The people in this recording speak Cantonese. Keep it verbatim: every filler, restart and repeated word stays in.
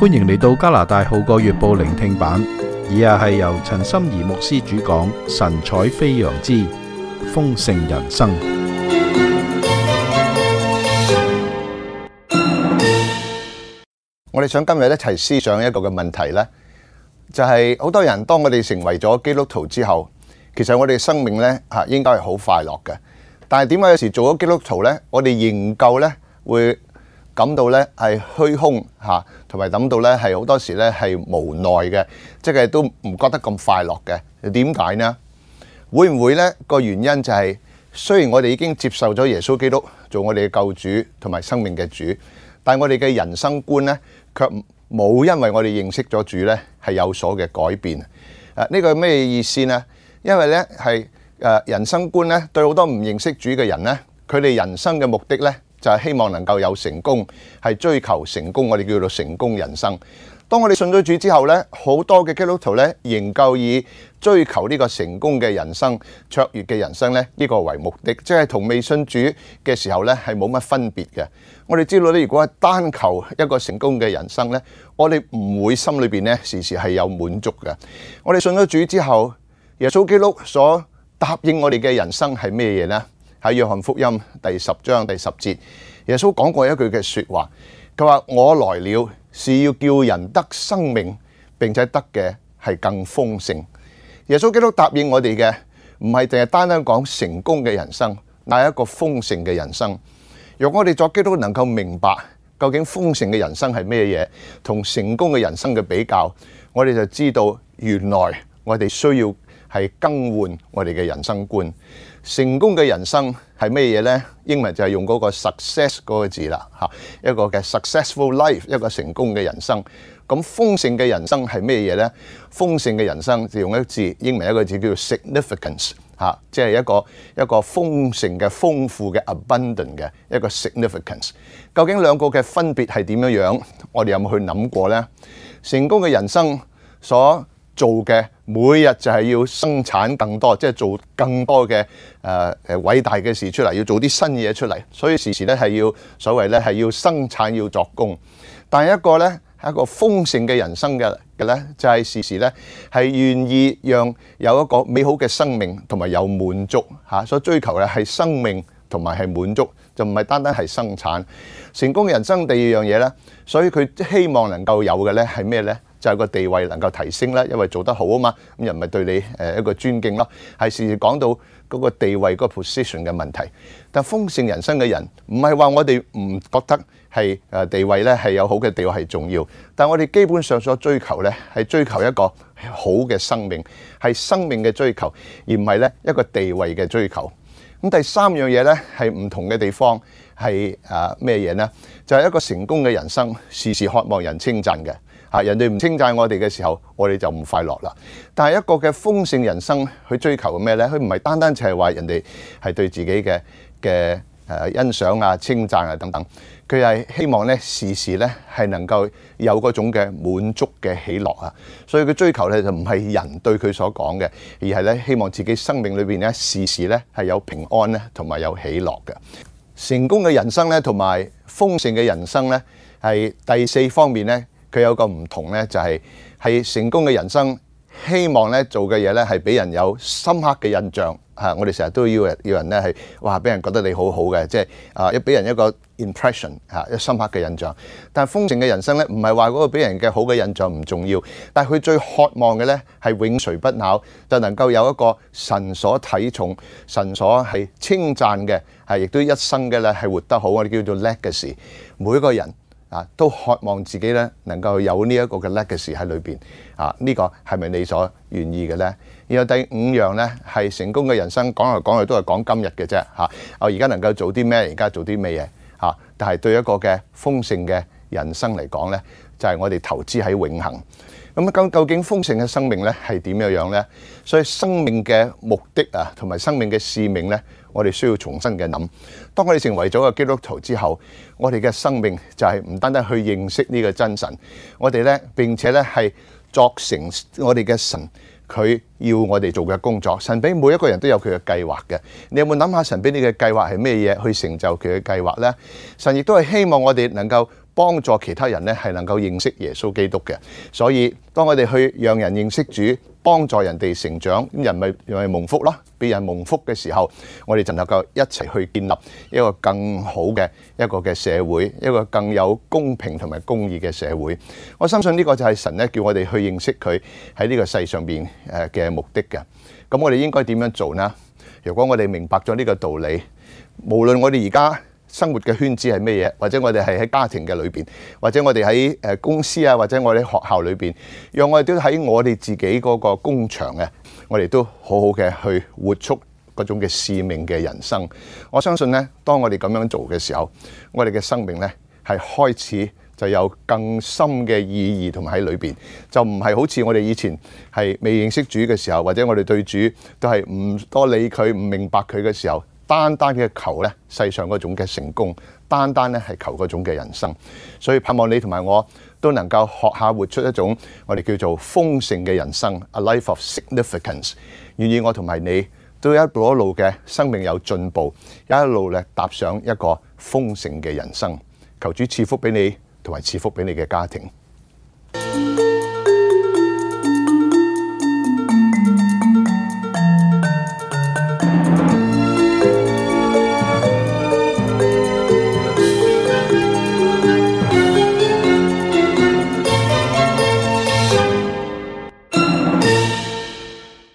歡迎嚟到加拿大號角月報聆聽版，以下係由陳心怡牧師主講神采飛揚之豐盛人生。 我哋想今日一齊思想一個嘅問題呢，就係好多人當我哋成為咗基督徒之後，其實我哋生命呢吓應該係好快樂嘅，但係點解有時做咗基督徒呢，我哋仍舊呢會感到呢係虛空吓，同埋感到呢係好多時呢係無奈嘅，即係都唔覺得咁快樂嘅。點解呢？會唔會呢個原因就係雖然我哋已經接受咗耶穌基督做我哋嘅救主同埋生命嘅主，但係我哋嘅人生觀呢，卻冇因為我哋認識咗主呢係有所嘅改變。誒、啊、呢個係咩意思呢？因為呢係誒人生觀呢對好多唔認識主嘅人呢，佢哋人生嘅目的呢就係希望能夠有成功，係追求成功，我哋叫做成功人生。當我哋信咗主之後呢，好多嘅基督徒呢仍舊以追求呢個成功嘅人生、卓越嘅人生呢，呢個為目的，即係同未信主嘅時候呢係冇乜分別嘅。我哋知道呢，如果係單求一個成功嘅人生呢，我哋唔會心裏邊呢時時係有滿足嘅。我哋信咗主之後，耶穌基督所答應我哋嘅人生係咩嘢呢？喺約翰福音第十章第十節，耶穌講過一句嘅說話，佢話：我來了是要叫人得生命，並且得嘅係更豐盛。耶穌基督答應我哋嘅唔係淨係單單講成功嘅人生，乃係一個豐盛嘅人生。若我哋作基督能夠明白究竟豐盛嘅人生係咩嘢，同成功嘅人生嘅比較，我哋就知道原來我哋需要係更換我哋嘅人生觀。成功嘅人生係咩嘢呢？英文就係用嗰個 success 嗰個字啦，嚇，一個嘅 successful life， 一個成功嘅人生。咁豐盛嘅人生係咩嘢呢？豐盛嘅人生就用一個字，英文一個字叫做 significance， 嚇，即係一個一個豐盛嘅、豐富嘅 abundant 嘅一個 significance。究竟兩個嘅分別係點樣樣？我哋有冇去諗過呢？成功嘅人生所做嘅每日就係要生產更多，即係做更多嘅誒誒偉大嘅事出嚟，要做啲新嘢出嚟，所以時時咧係要所謂咧係要生產要作工。但係一個咧係一個豐盛嘅人生嘅嘅咧，就係時時咧係願意讓有一個美好嘅生命同埋有滿足嚇，所追求嘅係生命同埋係滿足，就唔係單單係生產。成功嘅人生第二樣嘢咧，所以佢希望能夠有嘅咧係咩咧？就係個地位能夠提升啦，因為做得好啊嘛，咁又唔係對你誒一個尊敬咯，係時時講到嗰個地位嗰個 position 嘅問題。但豐盛人生嘅人唔係話我哋唔覺得係誒地位咧係有好嘅地位係重要，但係我哋基本上所追求咧係追求一個好嘅生命，係生命嘅追求，而唔係咧一個地位嘅追求。咁第三樣嘢咧係唔同嘅地方係誒咩嘢呢？就係一個成功嘅人生，時時渴望人稱讚嘅。啊！人哋唔稱讚我哋嘅時候，我哋就唔快樂啦。但係一個嘅豐盛人生，去追求咩呢？佢唔係單單就係話人哋係對自己嘅嘅誒欣賞啊、稱讚啊等等，佢係希望呢時時呢係能夠有嗰種嘅滿足嘅喜樂啊。所以佢追求呢就唔係人對佢所講嘅，而係呢希望自己生命裏邊呢時時呢係有平安呢同埋有喜樂嘅。成功嘅人生呢同埋豐盛嘅人生呢係第四方面呢。佢有個唔同呢，就係係成功嘅人生，希望咧做嘅嘢咧係俾人有深刻嘅印象嚇。我哋成日都要要人咧係哇，俾人覺得你好好嘅，即係啊，一俾人一個 impression 嚇，一深刻嘅印象。但係豐盛嘅人生咧，唔係話嗰個俾人嘅好嘅印象唔重要，但係佢最渴望嘅咧係永垂不朽，就能夠有一個神所睇重、神所係稱讚嘅，係亦都一生嘅咧係活得好，我哋叫做 legacy。每個人啊，都渴望自己咧能夠有呢一個嘅 legacy 喺裏邊啊，呢個係咪你所願意嘅咧？然後第五樣咧係成功嘅人生，講嚟講去都係講今日嘅啫嚇。我而家能夠做啲咩？而家做啲咩嘢嚇？但係對一個嘅豐盛嘅人生嚟講咧，就係我哋投資喺永恆。咁究究竟豐盛嘅生命咧係點樣樣咧？所以生命嘅目的啊，同埋生命嘅使命咧，我哋需要重新嘅諗。當我哋成為咗個基督徒之後，我哋嘅生命就係唔單單去認識呢個真神，我哋咧並且咧係作成我哋嘅神佢要我哋做嘅工作。神俾每一個人都有佢嘅計劃嘅。你有冇諗下神俾你嘅計劃係咩嘢去成就佢嘅計劃咧？神亦都係希望我哋能夠幫助其他人咧係能夠認識耶穌基督嘅。所以當我哋去讓人認識主，幫助人哋成長，咁人咪咪蒙福咯。俾人蒙福嘅時候，我哋就能夠一齊去建立一個更好嘅一個嘅社會，一個更有公平同埋公義嘅社會。我相信呢個就係神咧叫我哋去認識佢喺呢個世上邊誒嘅目的嘅。咁我哋應該點樣做呢？如果我哋明白咗呢個道理，無論我哋而家生活嘅圈子係咩嘢，或者我哋係喺家庭嘅裏邊，或者我哋喺誒公司啊，或者我哋喺學校裏邊，讓我哋都喺我哋自己嗰個工場嘅，我哋都好好嘅去活出嗰種嘅使命嘅人生。我相信呢，當我哋咁樣做嘅時候，我哋嘅生命呢係開始就有更深嘅意義同埋喺裏邊，就唔係好似我哋以前係未認識主嘅時候，或者我哋對主都係唔多理佢、唔明白佢嘅時候，單單嘅求咧世上嗰種嘅成功，單單咧係求嗰種嘅人生。所以盼望你同埋我都能夠學下活出一種我哋叫做豐盛嘅人生 ，a life of significance。願意我同埋你都一路一路嘅生命有進步，一路咧踏上一個豐盛嘅人生。求主賜福俾你，同埋賜福俾你嘅家庭。